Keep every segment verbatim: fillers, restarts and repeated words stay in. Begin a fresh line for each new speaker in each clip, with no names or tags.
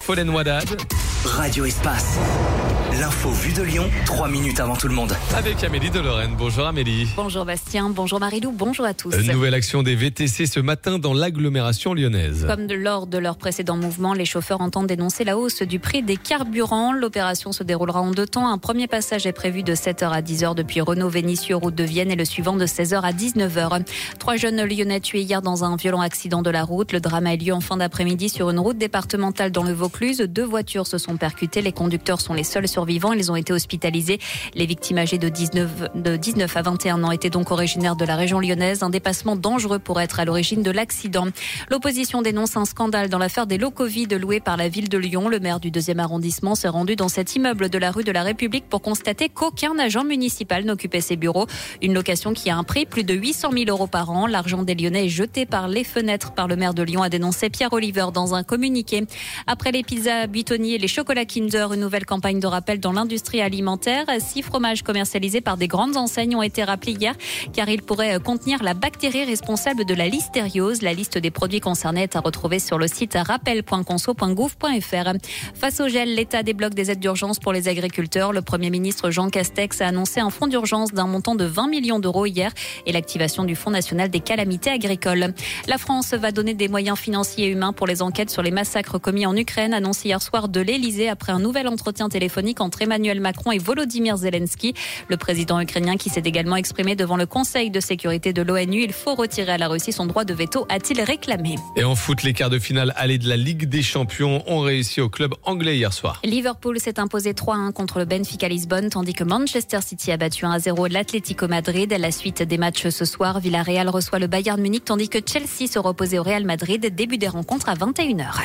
Follen Wadad.
Radio Espace. L'info vue de Lyon, trois minutes avant tout le monde.
Avec Amélie de Lorraine. Bonjour Amélie.
Bonjour Bastien, bonjour Marilou, bonjour à tous.
Une nouvelle action des V T C ce matin dans l'agglomération lyonnaise.
Comme de, lors de leur précédent mouvement, les chauffeurs entendent dénoncer la hausse du prix des carburants. L'opération se déroulera en deux temps. Un premier passage est prévu de sept heures à dix heures depuis Renault-Vénissieux, route de Vienne, et le suivant de seize heures à dix-neuf heures. Trois jeunes lyonnais tués hier dans un violent accident de la route. Le drame a eu lieu en fin d'après-midi sur une route départementale dans le Vaucluse. Deux voitures se sont percutées. Les conducteurs sont les seuls survivants. Ils ont été hospitalisés. Les victimes âgées de dix-neuf, de dix-neuf à vingt et un ans étaient donc originaires de la région lyonnaise. Un dépassement dangereux pourrait être à l'origine de l'accident. L'opposition dénonce un scandale dans l'affaire des locaux vides loués par la ville de Lyon. Le maire du deuxième arrondissement s'est rendu dans cet immeuble de la rue de la République pour constater qu'aucun agent municipal n'occupait ses bureaux. Une location qui a un prix plus de huit cent mille euros par an. L'argent des Lyonnais est jeté par les fenêtres par le maire de Lyon, a dénoncé Pierre Oliver dans un communiqué. Après les pizzas Buitoni et les chocolats Kinder, une nouvelle campagne de rappel dans l'industrie alimentaire. Six fromages commercialisés par des grandes enseignes ont été rappelés hier car ils pourraient contenir la bactérie responsable de la listériose. La liste des produits concernés est à retrouver sur le site rappel point conso point gouv point fr. Face au gel, l'État débloque des aides d'urgence pour les agriculteurs. Le Premier ministre Jean Castex a annoncé un fonds d'urgence d'un montant de vingt millions d'euros hier et l'activation du Fonds national des calamités agricoles. La France va donner des moyens financiers et humains pour les enquêtes sur les massacres commis en Ukraine, annoncé hier soir de l'Élysée après un nouvel entretien téléphonique entre Emmanuel Macron et Volodymyr Zelensky. Le président ukrainien qui s'est également exprimé devant le Conseil de sécurité de l'ONU. Il faut retirer à la Russie son droit de veto, a-t-il réclamé.
Et en foot, les quarts de finale allée de la Ligue des Champions ont réussi au club anglais hier soir.
Liverpool s'est imposé trois à un contre le Benfica Lisbonne, tandis que Manchester City a battu un à zéro l'Atlético Madrid. La suite des matchs ce soir, Villarreal reçoit le Bayern Munich, tandis que Chelsea se reposait au Real Madrid. Début des rencontres à vingt et une heures.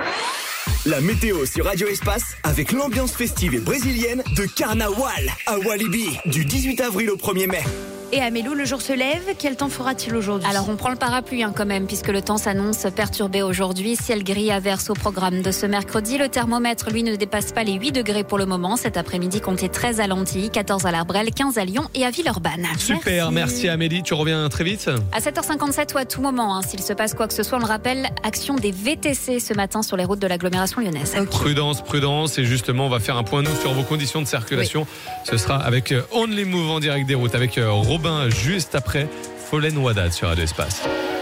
La météo sur Radio Espace avec l'ambiance festive et brésilienne de Carnaval à Walibi du dix-huit avril au premier mai.
Et Amélie, le jour se lève, quel temps fera-t-il aujourd'hui ?
Alors on prend le parapluie hein, quand même, puisque le temps s'annonce perturbé aujourd'hui. Ciel gris averse au programme de ce mercredi. Le thermomètre, lui, ne dépasse pas les huit degrés pour le moment. Cet après-midi, comptez treize à Lantilly, quatorze à l'Arbrel, quinze à Lyon et à Villeurbanne.
Super, merci, merci Amélie. Tu reviens très vite ?
À sept heures cinquante-sept ou à tout moment, hein, s'il se passe quoi que ce soit, on le rappelle, action des V T C ce matin sur les routes de l'agglomération lyonnaise.
Okay. Prudence, prudence. Et justement, on va faire un point nous sur vos conditions de circulation. Oui. Ce sera avec Only Move en direct des routes, avec Robin juste après Follen Wadad sur Radio Espace.